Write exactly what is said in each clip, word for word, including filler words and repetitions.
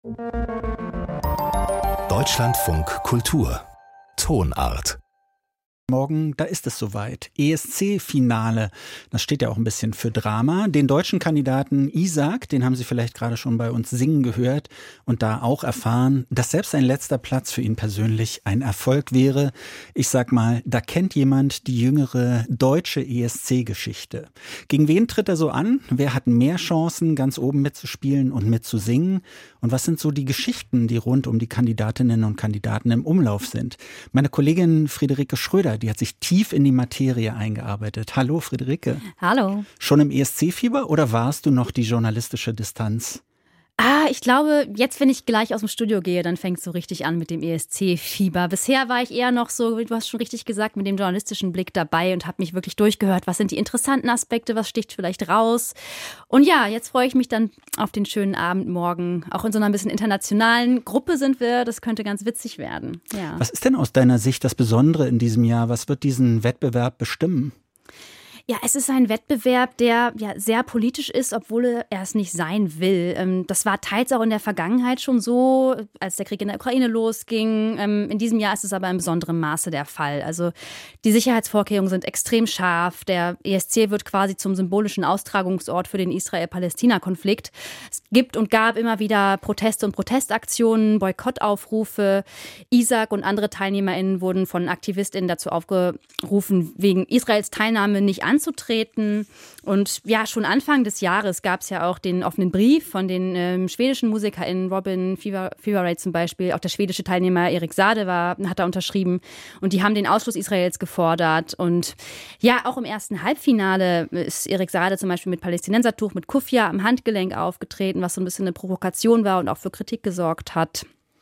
Deutschlandfunk Kultur Tonart. Morgen, da ist es soweit. E S C-Finale. Das steht ja auch ein bisschen für Drama. Den deutschen Kandidaten Isaac, den haben Sie vielleicht gerade schon bei uns singen gehört und da auch erfahren, dass selbst ein letzter Platz für ihn persönlich ein Erfolg wäre. Ich sag mal, da kennt jemand die jüngere deutsche E S C-Geschichte. Gegen wen tritt er so an? Wer hat mehr Chancen, ganz oben mitzuspielen und mitzusingen? Und was sind so die Geschichten, die rund um die Kandidatinnen und Kandidaten im Umlauf sind? Meine Kollegin Friederike Schröder, die hat sich tief in die Materie eingearbeitet. Hallo Friederike. Hallo. Schon im E S C-Fieber oder warst du noch die journalistische Distanz? Ah, ich glaube, jetzt, wenn ich gleich aus dem Studio gehe, dann fängt es so richtig an mit dem E S C-Fieber. Bisher war ich eher noch so, du hast schon richtig gesagt, mit dem journalistischen Blick dabei und habe mich wirklich durchgehört. Was sind die interessanten Aspekte, was sticht vielleicht raus? Und ja, jetzt freue ich mich dann auf den schönen Abend morgen. Auch in so einer ein bisschen internationalen Gruppe sind wir. Das könnte ganz witzig werden. Ja. Was ist denn aus deiner Sicht das Besondere in diesem Jahr? Was wird diesen Wettbewerb bestimmen? Ja, es ist ein Wettbewerb, der ja sehr politisch ist, obwohl er es nicht sein will. Das war teils auch in der Vergangenheit schon so, als der Krieg in der Ukraine losging. In diesem Jahr ist es aber in besonderem Maße der Fall. Also die Sicherheitsvorkehrungen sind extrem scharf. Der E S C wird quasi zum symbolischen Austragungsort für den Israel-Palästina-Konflikt. Es gibt und gab immer wieder Proteste und Protestaktionen, Boykottaufrufe. Isaac und andere TeilnehmerInnen wurden von AktivistInnen dazu aufgerufen, wegen Israels Teilnahme nicht anzunehmen. anzutreten. Und ja, schon Anfang des Jahres gab es ja auch den offenen Brief von den ähm, schwedischen MusikerInnen, Robin Feveray zum Beispiel. Auch der schwedische Teilnehmer Erik Saade war, hat da unterschrieben. Und die haben den Ausschluss Israels gefordert. Und ja, auch im ersten Halbfinale ist Erik Saade zum Beispiel mit Palästinensertuch, mit Kufja am Handgelenk aufgetreten, was so ein bisschen eine Provokation war und auch für Kritik gesorgt hat.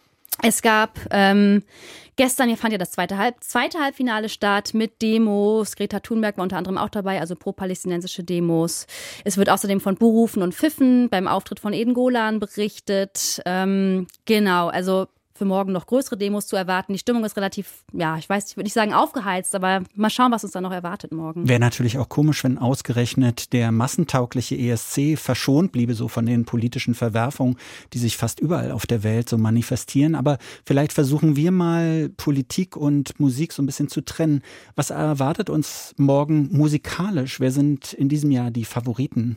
Es gab ähm, gestern, hier fand ja das zweite, Halb, zweite Halbfinale statt mit Demos. Greta Thunberg war unter anderem auch dabei, also pro-palästinensische Demos. Es wird außerdem von Buhrufen und Pfiffen beim Auftritt von Eden Golan berichtet. Ähm, genau, also für morgen noch größere Demos zu erwarten. Die Stimmung ist relativ, ja, ich weiß, ich würde nicht sagen aufgeheizt, aber mal schauen, was uns da noch erwartet morgen. Wäre natürlich auch komisch, wenn ausgerechnet der massentaugliche E S C verschont bliebe, so von den politischen Verwerfungen, die sich fast überall auf der Welt so manifestieren. Aber vielleicht versuchen wir mal, Politik und Musik so ein bisschen zu trennen. Was erwartet uns morgen musikalisch? Wer sind in diesem Jahr die Favoriten?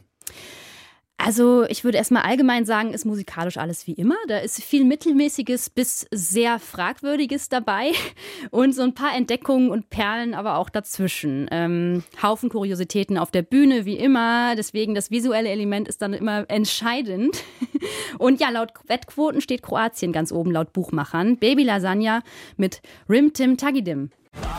Also ich würde erstmal allgemein sagen, ist musikalisch alles wie immer. Da ist viel Mittelmäßiges bis sehr Fragwürdiges dabei und so ein paar Entdeckungen und Perlen aber auch dazwischen. Ähm, Haufen Kuriositäten auf der Bühne wie immer, deswegen das visuelle Element ist dann immer entscheidend. Und ja, laut Wettquoten steht Kroatien ganz oben, laut Buchmachern. Baby Lasagna mit Rim Tim Tagidim.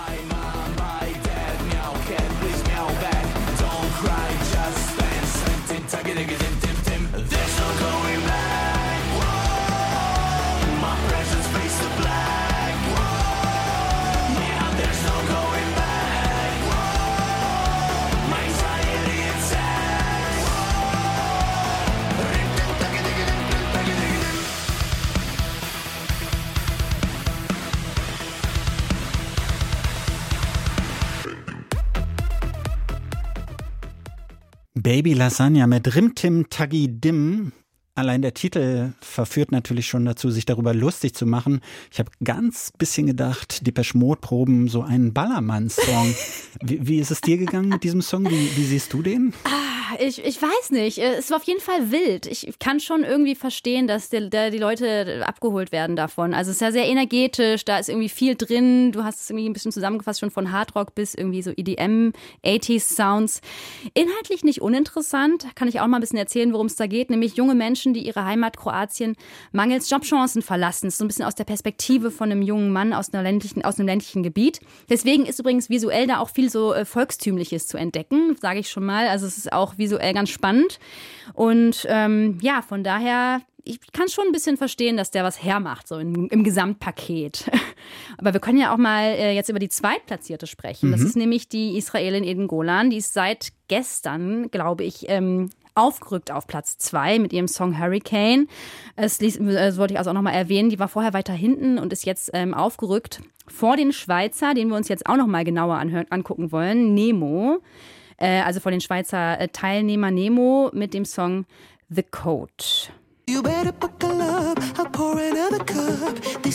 Baby Lasagna mit Rimtim Tagidim. Allein der Titel verführt natürlich schon dazu, sich darüber lustig zu machen. Ich habe ganz bisschen gedacht, Depeche Mode proben so einen Ballermann-Song. wie, wie ist es dir gegangen mit diesem Song? Wie, wie siehst du den? Ah, ich, ich weiß nicht. Es war auf jeden Fall wild. Ich kann schon irgendwie verstehen, dass die, die Leute abgeholt werden davon. Also es ist ja sehr energetisch, da ist irgendwie viel drin. Du hast es irgendwie ein bisschen zusammengefasst, schon von Hardrock bis irgendwie so E D M, achtziger Sounds. Inhaltlich nicht uninteressant. Kann ich auch mal ein bisschen erzählen, worum es da geht. Nämlich junge Menschen, die ihre Heimat Kroatien mangels Jobchancen verlassen. Das ist so ein bisschen aus der Perspektive von einem jungen Mann aus, einer ländlichen, aus einem ländlichen Gebiet. Deswegen ist übrigens visuell da auch viel so äh, Volkstümliches zu entdecken, sage ich schon mal. Also es ist auch visuell ganz spannend. Und ähm, ja, von daher, ich kann schon ein bisschen verstehen, dass der was hermacht, so im, im Gesamtpaket. Aber wir können ja auch mal äh, jetzt über die Zweitplatzierte sprechen. Mhm. Das ist nämlich die Israelin Eden Golan. Die ist seit gestern, glaube ich, ähm, aufgerückt auf Platz zwei mit ihrem Song Hurricane. Das, das wollte ich also auch nochmal erwähnen. Die war vorher weiter hinten und ist jetzt ähm, aufgerückt vor den Schweizer, den wir uns jetzt auch nochmal genauer anhören, angucken wollen. Nemo, äh, also vor den Schweizer äh, Teilnehmer Nemo mit dem Song The Code. You better buckle up, how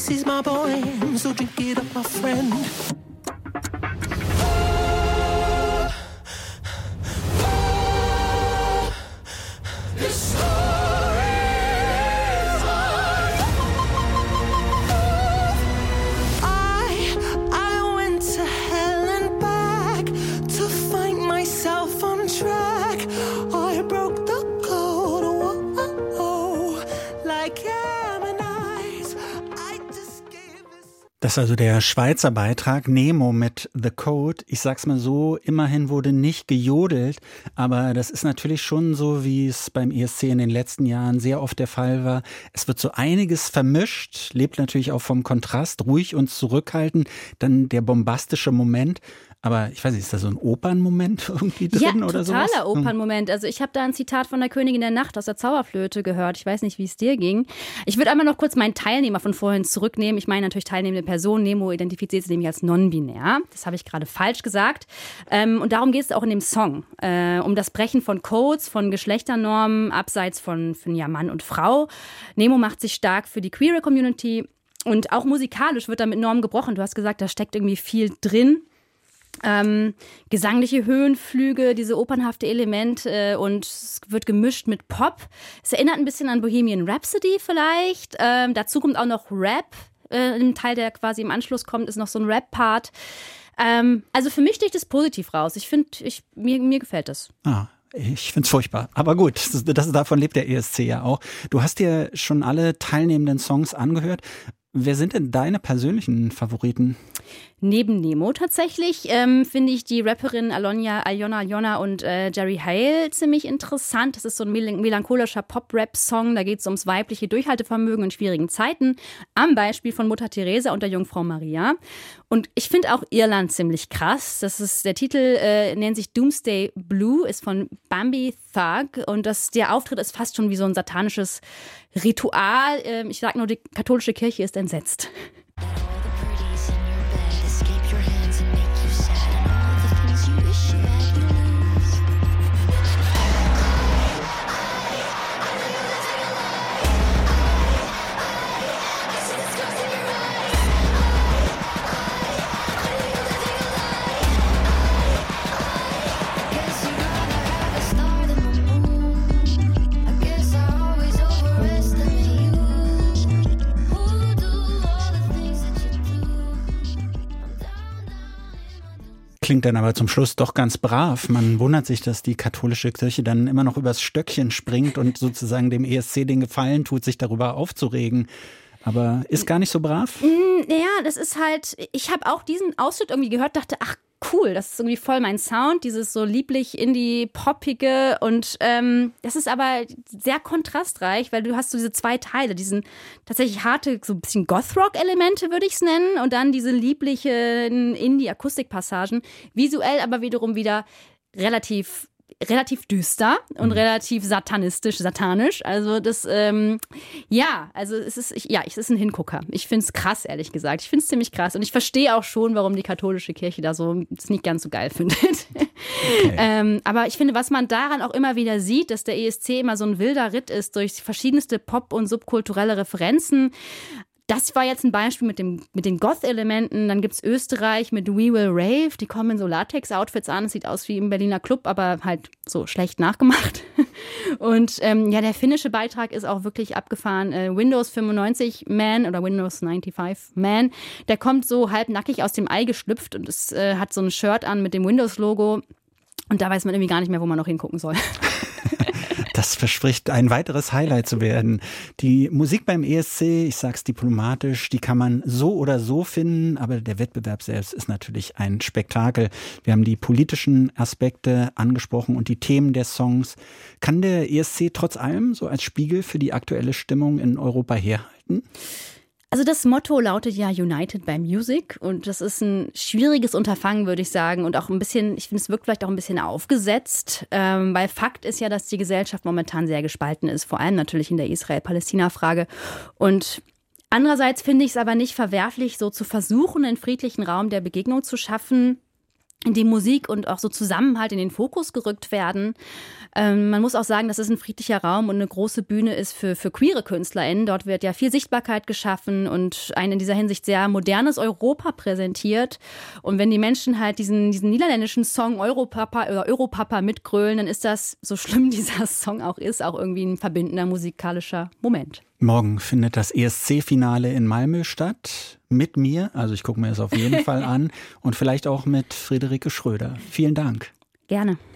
this is my poem, so drink it up, my friend. Das ist also der Schweizer Beitrag Nemo mit The Code. Ich sag's mal so, immerhin wurde nicht gejodelt, aber das ist natürlich schon so, wie es beim E S C in den letzten Jahren sehr oft der Fall war. Es wird so einiges vermischt, lebt natürlich auch vom Kontrast, ruhig und zurückhaltend, dann der bombastische Moment. Aber ich weiß nicht, ist da so ein Opernmoment irgendwie drin ja, oder so? Ja, totaler Opernmoment. Also ich habe da ein Zitat von der Königin der Nacht aus der Zauberflöte gehört. Ich weiß nicht, wie es dir ging. Ich würde einmal noch kurz meinen Teilnehmer von vorhin zurücknehmen. Ich meine natürlich teilnehmende Person. Nemo identifiziert sich nämlich als non-binär. Das habe ich gerade falsch gesagt. Ähm, und darum geht es auch in dem Song. Äh, um das Brechen von Codes, von Geschlechternormen, abseits von, von ja, Mann und Frau. Nemo macht sich stark für die queere Community. Und auch musikalisch wird da mit Normen gebrochen. Du hast gesagt, da steckt irgendwie viel drin. Ähm, gesangliche Höhenflüge, diese opernhafte Element äh, und es wird gemischt mit Pop. Es erinnert ein bisschen an Bohemian Rhapsody vielleicht. Ähm, dazu kommt auch noch Rap. Äh, ein Teil, der quasi im Anschluss kommt, ist noch so ein Rap-Part. Ähm, also für mich sticht es positiv raus. Ich finde, ich, mir, mir gefällt das. Ah. Ich find's furchtbar. Aber gut, das, das, davon lebt der E S C ja auch. Du hast dir schon alle teilnehmenden Songs angehört. Wer sind denn deine persönlichen Favoriten? Neben Nemo tatsächlich ähm, finde ich die Rapperin Alonia, Aljona Aljona und äh, Jerry Hale ziemlich interessant. Das ist so ein mel- melancholischer Pop-Rap-Song. Da geht es ums weibliche Durchhaltevermögen in schwierigen Zeiten. Am Beispiel von Mutter Teresa und der Jungfrau Maria. Und ich finde auch Irland ziemlich krass. Das ist, der Titel äh, nennt sich Doomsday Blue, ist von Bambi Thug. Und das, der Auftritt ist fast schon wie so ein satanisches Ritual. Ähm, ich sag nur, die katholische Kirche ist entsetzt. Klingt dann aber zum Schluss doch ganz brav. Man wundert sich, dass die katholische Kirche dann immer noch übers Stöckchen springt und sozusagen dem E S C den Gefallen tut, sich darüber aufzuregen. Aber ist gar nicht so brav? Naja, das ist halt, ich habe auch diesen Ausschnitt irgendwie gehört, dachte, ach cool, das ist irgendwie voll mein Sound, dieses so lieblich Indie-Poppige und ähm, das ist aber sehr kontrastreich, weil du hast so diese zwei Teile, diesen tatsächlich harte, so ein bisschen Goth-Rock-Elemente würde ich es nennen und dann diese lieblichen Indie-Akustik-Passagen, visuell aber wiederum wieder relativ relativ düster und mhm. relativ satanistisch, satanisch. Also das, ähm, ja, also es ist, ich, ja, es ist ein Hingucker. Ich finde es krass, ehrlich gesagt. Ich finde es ziemlich krass und ich verstehe auch schon, warum die katholische Kirche da so es nicht ganz so geil findet. Okay. ähm, aber ich finde, was man daran auch immer wieder sieht, dass der E S C immer so ein wilder Ritt ist durch verschiedenste Pop- und subkulturelle Referenzen. Das war jetzt ein Beispiel mit, dem, mit den Goth-Elementen. Dann gibt es Österreich mit We Will Rave. Die kommen in so Latex-Outfits an. Es sieht aus wie im Berliner Club, aber halt so schlecht nachgemacht. Und ähm, ja, der finnische Beitrag ist auch wirklich abgefahren. Äh, Windows fünfundneunzig Man oder Windows fünfundneunzig Man, der kommt so halbnackig aus dem Ei geschlüpft und es äh, hat so ein Shirt an mit dem Windows-Logo. Und da weiß man irgendwie gar nicht mehr, wo man noch hingucken soll. Das verspricht ein weiteres Highlight zu werden. Die Musik beim E S C, ich sag's diplomatisch, die kann man so oder so finden, aber der Wettbewerb selbst ist natürlich ein Spektakel. Wir haben die politischen Aspekte angesprochen und die Themen der Songs. Kann der E S C trotz allem so als Spiegel für die aktuelle Stimmung in Europa herhalten? Also das Motto lautet ja United by Music und das ist ein schwieriges Unterfangen, würde ich sagen und auch ein bisschen, ich finde es wirkt vielleicht auch ein bisschen aufgesetzt, ähm, weil Fakt ist ja, dass die Gesellschaft momentan sehr gespalten ist, vor allem natürlich in der Israel-Palästina-Frage und andererseits finde ich es aber nicht verwerflich, so zu versuchen, einen friedlichen Raum der Begegnung zu schaffen. in dem Musik und auch so Zusammenhalt in den Fokus gerückt werden. Ähm, man muss auch sagen, dass es ein friedlicher Raum und eine große Bühne ist für, für queere KünstlerInnen. Dort wird ja viel Sichtbarkeit geschaffen und ein in dieser Hinsicht sehr modernes Europa präsentiert. Und wenn die Menschen halt diesen, diesen niederländischen Song Europapa oder Europapa mitgrölen, dann ist das, so schlimm dieser Song auch ist, auch irgendwie ein verbindender musikalischer Moment. Morgen findet das E S C-Finale in Malmö statt. Mit mir, also ich gucke mir das auf jeden Fall an. Und vielleicht auch mit Friederike Schröder. Vielen Dank. Gerne.